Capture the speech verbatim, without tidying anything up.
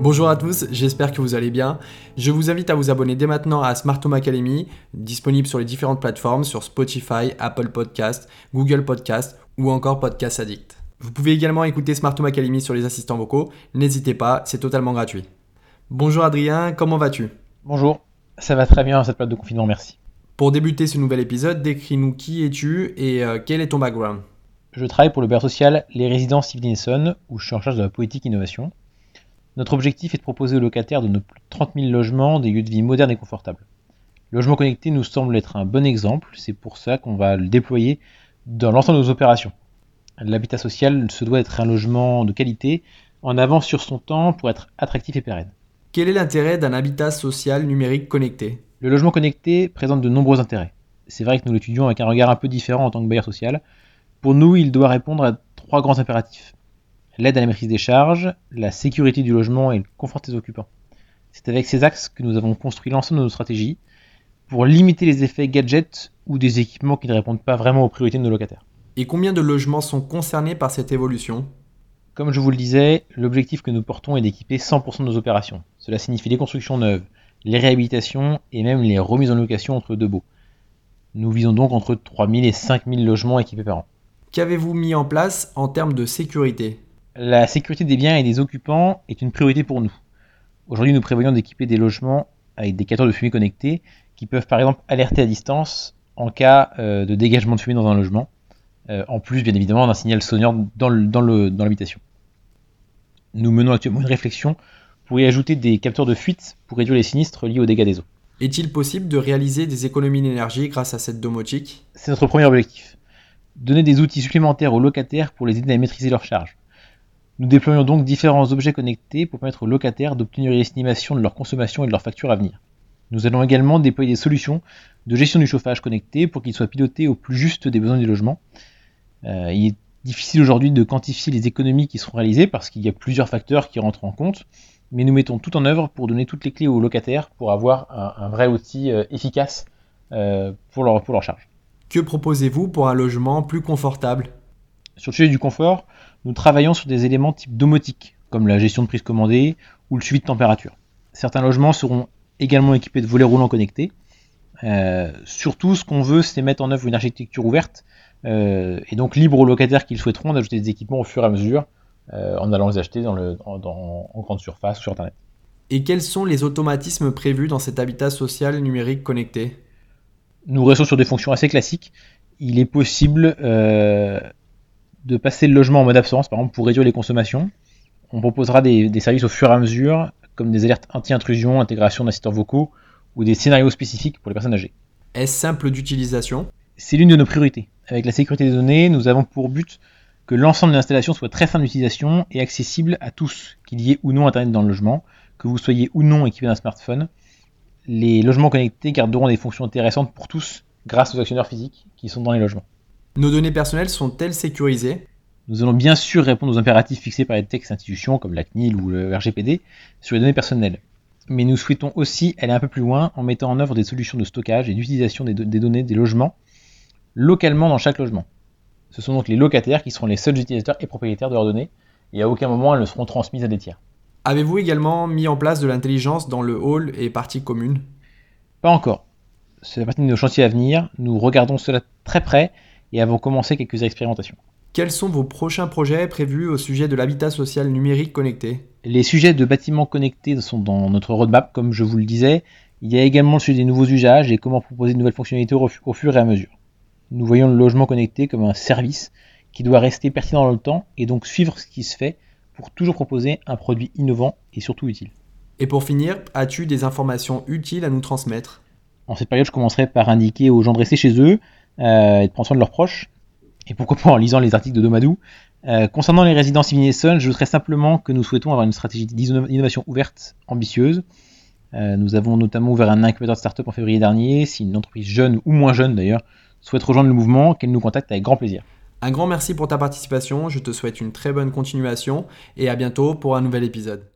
Bonjour à tous, j'espère que vous allez bien. Je vous invite à vous abonner dès maintenant à Smart Home Academy, disponible sur les différentes plateformes, sur Spotify, Apple Podcast, Google Podcast ou encore Podcast Addict. Vous pouvez également écouter Smart Home Academy sur les assistants vocaux, n'hésitez pas, c'est totalement gratuit. Bonjour Adrien, comment vas-tu ? Bonjour, ça va très bien à cette période de confinement, merci. Pour débuter ce nouvel épisode, décris-nous qui es-tu et euh, quel est ton background ? Je travaille pour le bailleur social Les Résidences Yves Linesson, où je suis en charge de la politique innovation. Notre objectif est de proposer aux locataires de nos plus de trente mille logements des lieux de vie modernes et confortables. Le logement connecté nous semble être un bon exemple, c'est pour ça qu'on va le déployer dans l'ensemble de nos opérations. L'habitat social se doit être un logement de qualité, en avance sur son temps pour être attractif et pérenne. Quel est l'intérêt d'un habitat social numérique connecté ? Le logement connecté présente de nombreux intérêts. C'est vrai que nous l'étudions avec un regard un peu différent en tant que bailleur social. Pour nous, il doit répondre à trois grands impératifs. L'aide à la maîtrise des charges, la sécurité du logement et le confort des occupants. C'est avec ces axes que nous avons construit l'ensemble de nos stratégies pour limiter les effets gadgets ou des équipements qui ne répondent pas vraiment aux priorités de nos locataires. Et combien de logements sont concernés par cette évolution ? Comme je vous le disais, l'objectif que nous portons est d'équiper cent pour cent de nos opérations. Cela signifie les constructions neuves, les réhabilitations et même les remises en location entre deux baux. Nous visons donc entre trois mille et cinq mille logements équipés par an. Qu'avez-vous mis en place en termes de sécurité ? La sécurité des biens et des occupants est une priorité pour nous. Aujourd'hui, nous prévoyons d'équiper des logements avec des capteurs de fumée connectés qui peuvent par exemple alerter à distance en cas euh, de dégagement de fumée dans un logement, euh, en plus bien évidemment d'un signal sonore dans, le, dans, le, dans l'habitation. Nous menons actuellement une réflexion pour y ajouter des capteurs de fuite pour réduire les sinistres liés aux dégâts des eaux. Est-il possible de réaliser des économies d'énergie grâce à cette domotique ? C'est notre premier objectif. Donner des outils supplémentaires aux locataires pour les aider à maîtriser leurs charges. Nous déployons donc différents objets connectés pour permettre aux locataires d'obtenir une estimation de leur consommation et de leurs factures à venir. Nous allons également déployer des solutions de gestion du chauffage connecté pour qu'il soit piloté au plus juste des besoins du logement. Euh, il est difficile aujourd'hui de quantifier les économies qui seront réalisées parce qu'il y a plusieurs facteurs qui rentrent en compte, mais nous mettons tout en œuvre pour donner toutes les clés aux locataires pour avoir un, un vrai outil euh, efficace euh, pour, leur, pour leur charge. Que proposez-vous pour un logement plus confortable ? Sur le sujet du confort, nous travaillons sur des éléments type domotique, comme la gestion de prise commandée ou le suivi de température. Certains logements seront également équipés de volets roulants connectés. Euh, surtout, ce qu'on veut, c'est mettre en œuvre une architecture ouverte euh, et donc libre aux locataires qui le souhaiteront d'ajouter des équipements au fur et à mesure euh, en allant les acheter dans le, dans, dans, en grande surface ou sur Internet. Et quels sont les automatismes prévus dans cet habitat social numérique connecté ? Nous restons sur des fonctions assez classiques. Il est possible euh, de passer le logement en mode absence, par exemple pour réduire les consommations. On proposera des, des services au fur et à mesure, comme des alertes anti-intrusion, intégration d'assistants vocaux ou des scénarios spécifiques pour les personnes âgées. Est-ce simple d'utilisation ? C'est l'une de nos priorités. Avec la sécurité des données, nous avons pour but que l'ensemble de l'installation soit très simple d'utilisation et accessible à tous, qu'il y ait ou non Internet dans le logement, que vous soyez ou non équipé d'un smartphone. Les logements connectés garderont des fonctions intéressantes pour tous grâce aux actionnaires physiques qui sont dans les logements. Nos données personnelles sont-elles sécurisées ? Nous allons bien sûr répondre aux impératifs fixés par les textes institutions comme la C N I L ou le R G P D sur les données personnelles. Mais nous souhaitons aussi aller un peu plus loin en mettant en œuvre des solutions de stockage et d'utilisation des, do- des données des logements localement dans chaque logement. Ce sont donc les locataires qui seront les seuls utilisateurs et propriétaires de leurs données et à aucun moment elles ne seront transmises à des tiers. Avez-vous également mis en place de l'intelligence dans le hall et parties communes ? Pas encore. C'est la partie de nos chantiers à venir. Nous regardons cela très près et avons commencé quelques expérimentations. Quels sont vos prochains projets prévus au sujet de l'habitat social numérique connecté ? Les sujets de bâtiments connectés sont dans notre roadmap, comme je vous le disais. Il y a également le sujet des nouveaux usages et comment proposer de nouvelles fonctionnalités au, au fur et à mesure. Nous voyons le logement connecté comme un service qui doit rester pertinent dans le temps et donc suivre ce qui se fait pour toujours proposer un produit innovant et surtout utile. Et pour finir, as-tu des informations utiles à nous transmettre ? En cette période, je commencerai par indiquer aux gens de rester chez eux euh, et de prendre soin de leurs proches. Et pourquoi pas en lisant les articles de Domadou. Euh, concernant les résidences Yves Linesson, j'ajouterai simplement que nous souhaitons avoir une stratégie d'innovation ouverte, ambitieuse. Euh, nous avons notamment ouvert un incubateur de start-up en février dernier. Si une entreprise jeune ou moins jeune d'ailleurs souhaite rejoindre le mouvement, qu'elle nous contacte avec grand plaisir. Un grand merci pour ta participation, je te souhaite une très bonne continuation et à bientôt pour un nouvel épisode.